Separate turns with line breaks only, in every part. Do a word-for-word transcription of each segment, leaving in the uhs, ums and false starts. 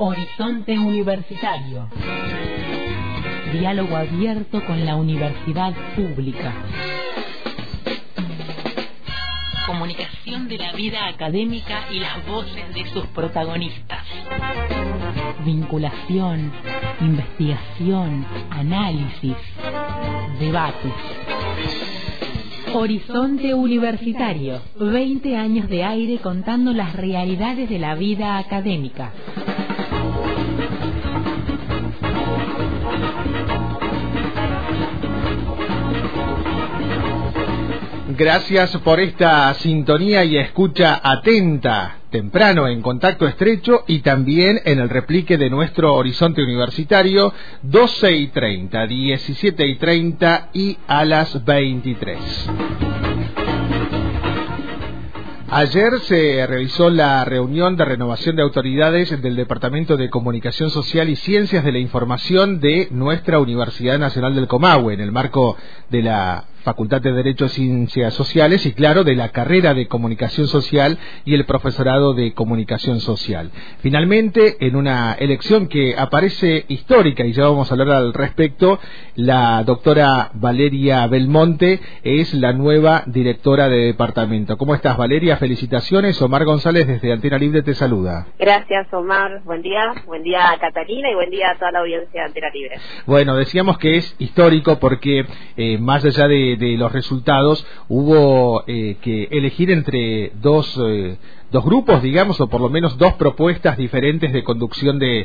Horizonte Universitario. Diálogo abierto con la universidad pública. Comunicación de la vida académica y las voces de sus protagonistas. Vinculación, investigación, análisis, debates. Horizonte Universitario, veinte años de aire contando las realidades de la vida académica.
Gracias por esta sintonía y escucha atenta, temprano en contacto estrecho y también en el replique de nuestro Horizonte Universitario, doce y treinta, diecisiete y treinta y a las veintitrés. Ayer se realizó la reunión de renovación de autoridades del Departamento de Comunicación Social y Ciencias de la Información de nuestra Universidad Nacional del Comahue, en el marco de la Facultad de Derecho y Ciencias Sociales y, claro, de la carrera de Comunicación Social y el profesorado de Comunicación Social. Finalmente, en una elección que aparece histórica, y ya vamos a hablar al respecto, la doctora Valeria Belmonte es la nueva directora de departamento. ¿Cómo estás, Valeria? Felicitaciones. Omar González desde Antena Libre te saluda.
Gracias, Omar. Buen día. Buen día a Catalina y buen día a toda la audiencia de Antena Libre.
Bueno, decíamos que es histórico porque eh, más allá de de los resultados, hubo eh, que elegir entre dos eh, dos grupos, digamos, o por lo menos dos propuestas diferentes de conducción de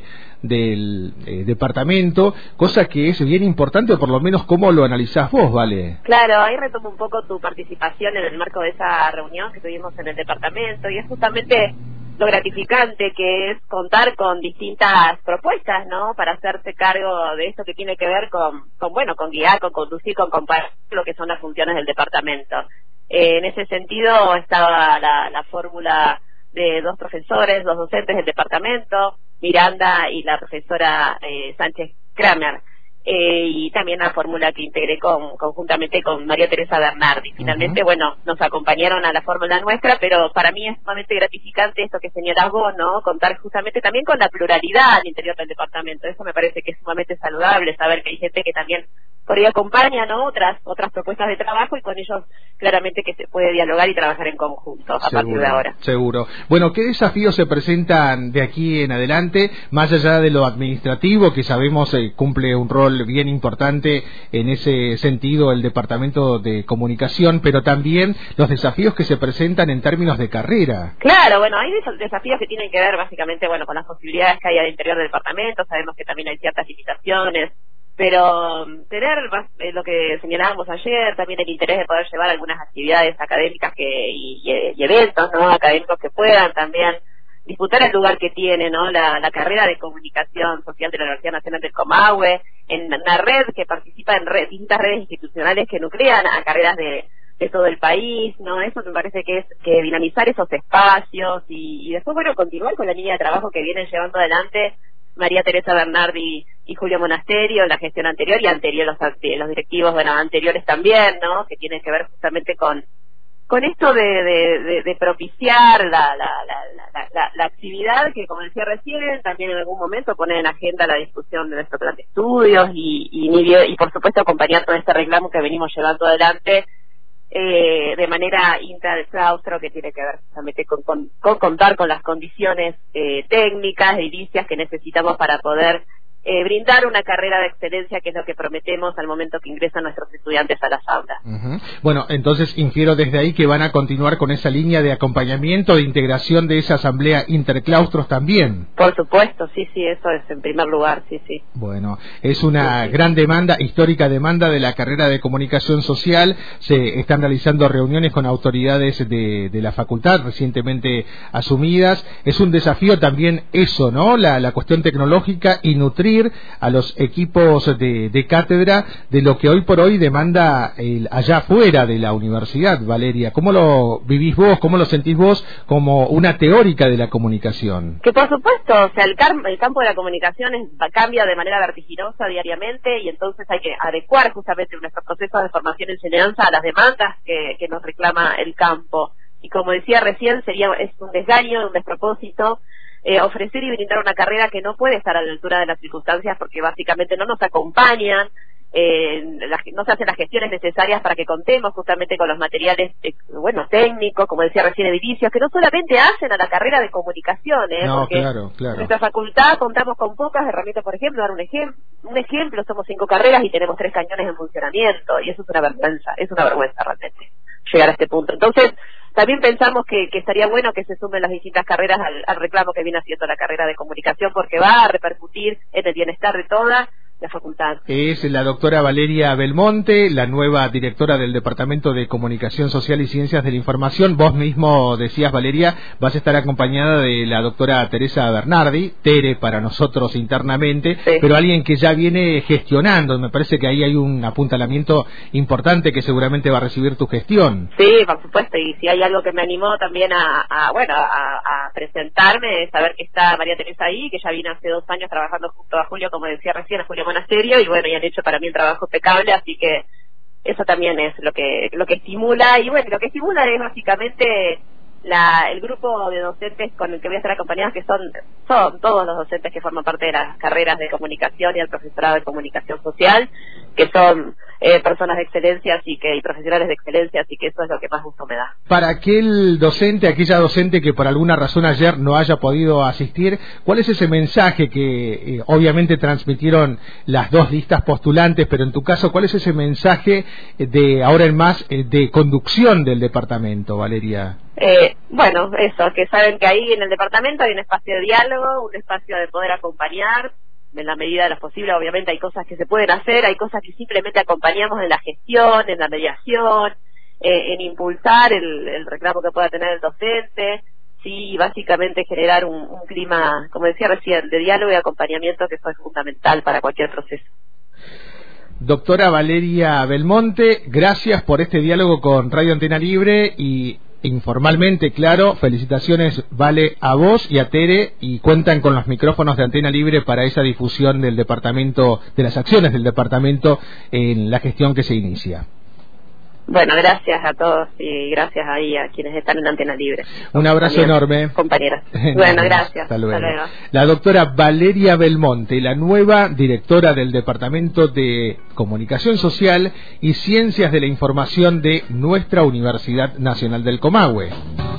del eh, departamento, cosa que es bien importante, por lo menos cómo lo analizás vos, ¿vale?
Claro, ahí retomo un poco tu participación en el marco de esa reunión que tuvimos en el departamento, y es justamente lo gratificante que es contar con distintas propuestas, ¿no? Para hacerse cargo de esto que tiene que ver con, con bueno, con guiar, con conducir, con comparar lo que son las funciones del departamento. Eh, en ese sentido estaba la, la fórmula de dos profesores, dos docentes del departamento, Miranda y la profesora eh, Sánchez Kramer. Eh, y también la fórmula que integré con, conjuntamente con María Teresa Bernardi. Finalmente, uh-huh. bueno, nos acompañaron a la fórmula nuestra, pero para mí es sumamente gratificante esto que señalás vos, ¿no? Contar justamente también con la pluralidad al interior del departamento. Eso me parece que es sumamente saludable, saber que hay gente que también por ahí acompaña, ¿no? Otras, otras propuestas de trabajo, y con ellos claramente que se puede dialogar y trabajar en conjunto a
seguro,
partir de ahora.
Seguro. Bueno, ¿qué desafíos se presentan de aquí en adelante, más allá de lo administrativo, que sabemos eh, cumple un rol bien importante en ese sentido el Departamento de Comunicación, pero también los desafíos que se presentan en términos de carrera?
Claro, bueno, hay desafíos que tienen que ver básicamente, bueno, con las posibilidades que hay al interior del departamento. Sabemos que también hay ciertas limitaciones, pero tener eh, lo que señalábamos ayer, también el interés de poder llevar algunas actividades académicas que y, y, y eventos, ¿no? Académicos que puedan también disputar el lugar que tiene, ¿no? La, la carrera de Comunicación Social de la Universidad Nacional del Comahue, en una red que participa en red, distintas redes institucionales que nuclean a carreras de, de todo el país, ¿no? Eso me parece que es que dinamizar esos espacios y, y después, bueno, continuar con la línea de trabajo que vienen llevando adelante María Teresa Bernardi y Julio Monasterio en la gestión anterior y anterior los, los directivos, bueno, anteriores también, ¿no? Que tienen que ver justamente con con esto de, de, de, de propiciar la, la, la, la, la, la actividad que, como decía recién, también en algún momento poner en agenda la discusión de nuestro plan de estudios y, y, y por supuesto acompañar todo este reclamo que venimos llevando adelante eh, de manera interclaustro, que tiene que ver justamente con, con, con contar con las condiciones eh, técnicas, edilicias que necesitamos para poder Eh, brindar una carrera de excelencia, que es lo que prometemos al momento que ingresan nuestros estudiantes a las aulas.
Uh-huh. Bueno, entonces infiero desde ahí que van a continuar con esa línea de acompañamiento, de integración de esa asamblea interclaustros también.
Por supuesto, sí, sí, eso es en primer lugar, sí, sí.
Bueno, es una
sí, sí.
gran demanda, histórica demanda de la carrera de Comunicación Social. Se están realizando reuniones con autoridades de, de la facultad recientemente asumidas. Es un desafío también eso, ¿no? La, la cuestión tecnológica y nutrir a los equipos de, de cátedra de lo que hoy por hoy demanda el, allá afuera de la universidad. Valeria, ¿cómo lo vivís vos, cómo lo sentís vos como una teórica de la comunicación?
Que por supuesto, o sea, el, car- el campo de la comunicación es, cambia de manera vertiginosa diariamente, y entonces hay que adecuar justamente nuestros procesos de formación y enseñanza a las demandas que, que nos reclama el campo. Y como decía recién, sería es un desgaño, un despropósito eh, ofrecer y brindar una carrera que no puede estar a la altura de las circunstancias porque básicamente no nos acompañan, eh, las, no se hacen las gestiones necesarias para que contemos justamente con los materiales, eh, bueno, técnicos, como decía recién, edilicios, que no solamente hacen a la carrera de comunicación, ¿eh?
No,
porque
claro, claro.
en nuestra facultad contamos con pocas herramientas, por ejemplo, dar un ejemplo, un ejemplo, somos cinco carreras y tenemos tres cañones en funcionamiento, y eso es una vergüenza, es una vergüenza realmente llegar a este punto. Entonces, también pensamos que, que estaría bueno que se sumen las distintas carreras al, al reclamo que viene haciendo la carrera de comunicación, porque va a repercutir en el bienestar de toda la facultad.
Es la doctora Valeria Belmonte, la nueva directora del Departamento de Comunicación Social y Ciencias de la Información. Vos mismo decías, Valeria, vas a estar acompañada de la doctora Teresa Bernardi, Tere para nosotros internamente, sí, pero alguien que ya viene gestionando. Me parece que ahí hay un apuntalamiento importante que seguramente va a recibir tu gestión.
Sí, por supuesto, y si hay algo que me animó también a, a bueno, a, a presentarme, es saber que está María Teresa ahí, que ya vino hace dos años trabajando junto a Julio, como decía recién, a Julio Monasterio, y bueno, y han hecho para mí un trabajo impecable, así que eso también es lo que lo que estimula, y bueno, lo que estimula es básicamente la, el grupo de docentes con el que voy a estar acompañada, que son, son todos los docentes que forman parte de las carreras de comunicación y el profesorado de comunicación social, que son eh, personas de excelencia así que y profesionales de excelencia, así que eso es lo que más gusto me da.
Para aquel docente, aquella docente que por alguna razón ayer no haya podido asistir, ¿cuál es ese mensaje que eh, obviamente transmitieron las dos listas postulantes, pero en tu caso, cuál es ese mensaje de ahora en más eh, de conducción del departamento, Valeria?
Eh, bueno, eso, que saben que ahí en el departamento hay un espacio de diálogo, un espacio de poder acompañar, en la medida de lo posible. Obviamente hay cosas que se pueden hacer, hay cosas que simplemente acompañamos en la gestión, en la mediación, eh, en impulsar el, el reclamo que pueda tener el docente, sí, básicamente generar un, un clima, como decía recién, de diálogo y acompañamiento, que eso es fundamental para cualquier proceso.
Doctora Valeria Belmonte, gracias por este diálogo con Radio Antena Libre y informalmente, claro, felicitaciones vale a vos y a Tere, y cuentan con los micrófonos de Antena Libre para esa difusión del departamento, de las acciones del departamento en la gestión que se inicia.
Bueno, gracias a todos y gracias ahí a quienes están en Antena Libre.
Un abrazo enorme.
Compañeras. Bueno, gracias.
Hasta luego.
Hasta luego.
La doctora Valeria Belmonte, la nueva directora del Departamento de Comunicación Social y Ciencias de la Información de nuestra Universidad Nacional del Comahue.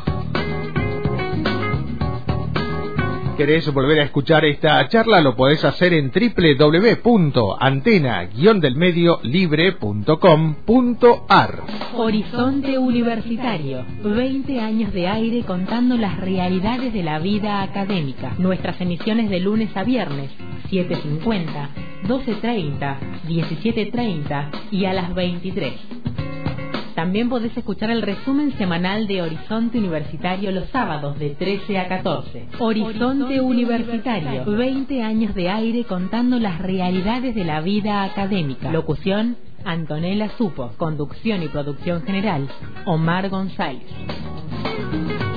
¿Querés volver a escuchar esta charla? Lo podés hacer en doble u doble u doble u punto antena guion del medio libre punto com punto a r.
Horizonte Universitario, veinte años de aire contando las realidades de la vida académica. Nuestras emisiones de lunes a viernes, siete cincuenta, doce treinta, diecisiete treinta y a las veintitrés. También podés escuchar el resumen semanal de Horizonte Universitario los sábados de trece a catorce. Horizonte Universitario, veinte años de aire contando las realidades de la vida académica. Locución, Antonella Supo. Conducción y producción general, Omar González.